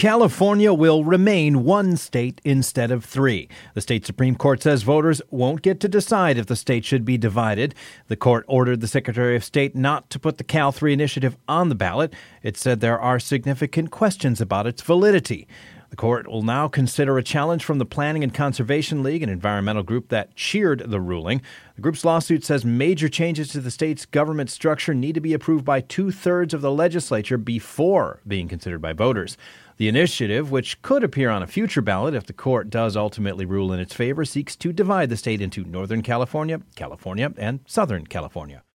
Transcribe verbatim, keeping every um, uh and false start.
California will remain one state instead of three. The state Supreme Court says voters won't get to decide if the state should be divided. The court ordered the Secretary of State not to put the Cal three initiative on the ballot. It said there are significant questions about its validity. The court will now consider a challenge from the Planning and Conservation League, an environmental group that cheered the ruling. The group's lawsuit says major changes to the state's government structure need to be approved by two-thirds of the legislature before being considered by voters. The initiative, which could appear on a future ballot if the court does ultimately rule in its favor, seeks to divide the state into Northern California, California, and Southern California.